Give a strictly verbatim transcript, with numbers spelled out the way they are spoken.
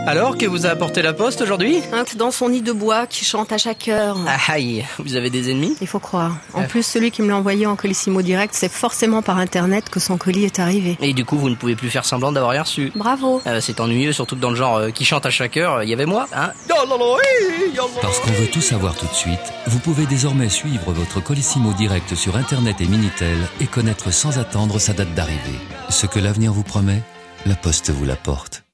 Alors, que vous a apporté la poste aujourd'hui? Un dans son nid de bois qui chante à chaque heure. Ah, aïe, vous avez des ennemis? Il faut croire. En plus, celui qui me l'a envoyé en Colissimo direct, c'est forcément par internet que son colis est arrivé. Et du coup, vous ne pouvez plus faire semblant d'avoir rien reçu. Bravo. Ah, c'est ennuyeux, surtout que dans le genre euh, qui chante à chaque heure, il y avait moi, hein. Parce qu'on veut tout savoir tout de suite, vous pouvez désormais suivre votre Colissimo direct sur internet et Minitel et connaître sans attendre sa date d'arrivée. Ce que l'avenir vous promet, la Poste vous l'apporte.